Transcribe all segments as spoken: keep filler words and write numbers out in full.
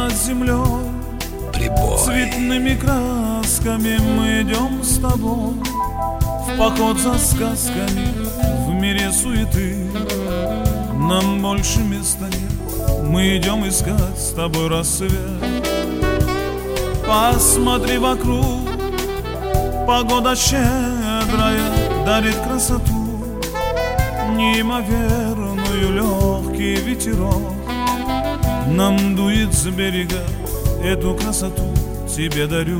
над землей, Прибой. цветными красками мы идем с тобой в поход за сказками в мире суеты. Нам больше места нет, мы идем искать с тобой рассвет. Посмотри вокруг, погода щедрая дарит красоту, неимоверную легкий ветерок нам дует с берега, эту красоту тебе дарю.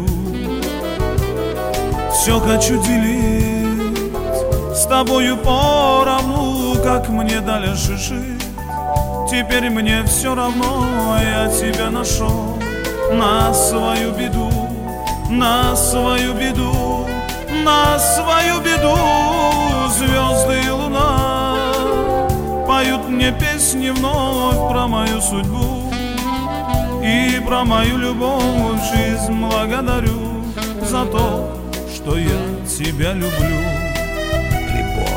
Все хочу делить с тобою поровну, как мне дальше жить. Теперь мне все равно, я тебя нашел. На свою беду, на свою беду, на свою беду звезды и луна поют мне песни вновь про мою судьбу и про мою любовь. Жизнь благодарю за то, что я тебя люблю. Прибой.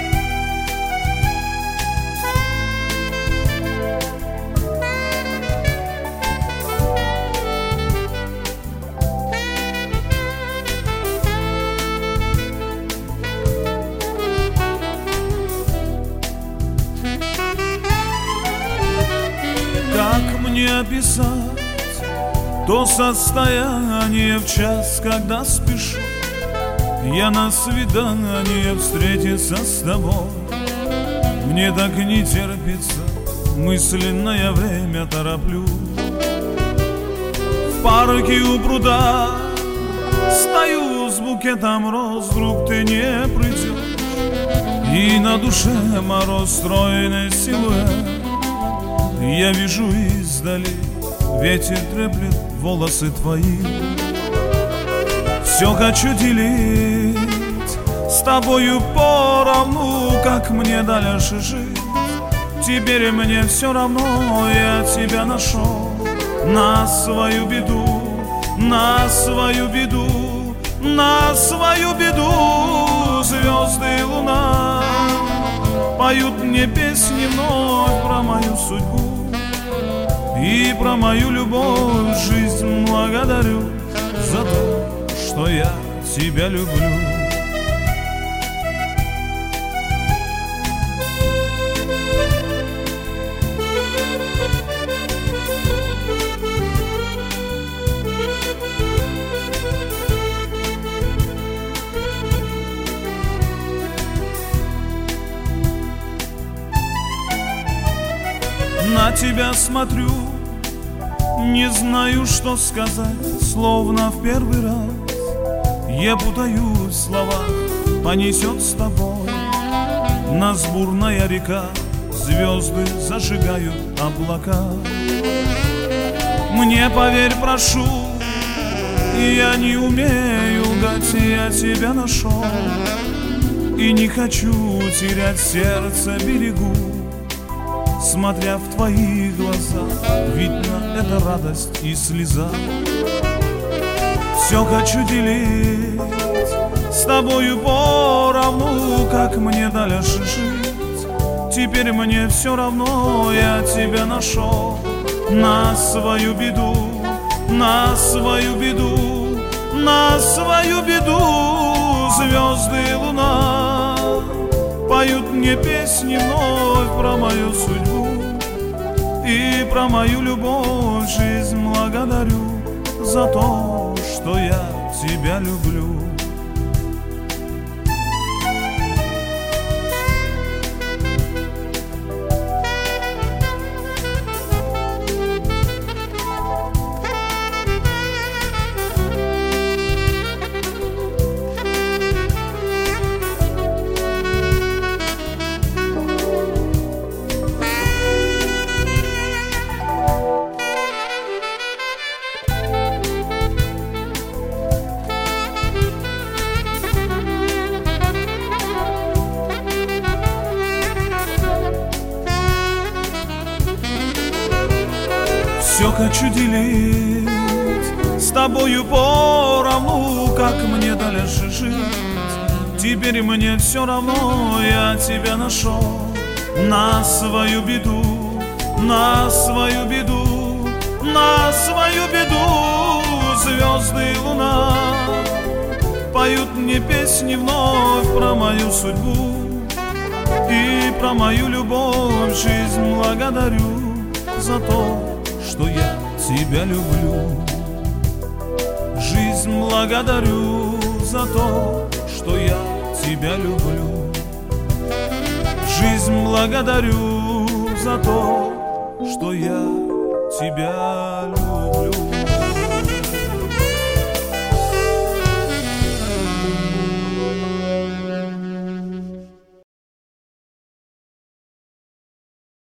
Как мне описать то состояние в час, когда спешу я на свидание встретиться с тобой? Мне так не терпится, мысленное время тороплю. В парке у пруда стою с букетом роз, вдруг ты не придешь, и на душе мороз, стройный силуэт. Я вижу издали, ветер треплет волосы твои. Все хочу делить с тобою поровну, как мне дальше жить. Теперь мне все равно, я тебя нашел. На свою беду, на свою беду, на свою беду звезды и луна поют мне песни вновь про мою судьбу и про мою любовь. Жизнь благодарю за то, что я тебя люблю. На тебя смотрю, не знаю, что сказать, словно в первый раз. Я путаюсь в словах, понесет с тобой нас бурная река, звезды зажигают облака. Мне поверь, прошу, я не умею лгать, я тебя нашел и не хочу терять сердце, берегу. Смотря в твои глаза, видно, это радость и слеза. Все хочу делить с тобою поровну, как мне дальше жить. Теперь мне все равно, я тебя нашел. На свою беду, на свою беду, на свою беду звезды и луна поют мне песни вновь про мою судьбу и про мою любовь. Жизнь благодарю за то, что я тебя люблю. Все хочу делить с тобою поровну, как мне дальше жить. Теперь мне все равно, я тебя нашел. На свою беду, на свою беду, На свою беду звезды и луна поют мне песни вновь про мою судьбу и про мою любовь. Жизнь благодарю за то, что я тебя люблю. Жизнь благодарю за то, что я тебя люблю. Жизнь благодарю за то, что я тебя люблю.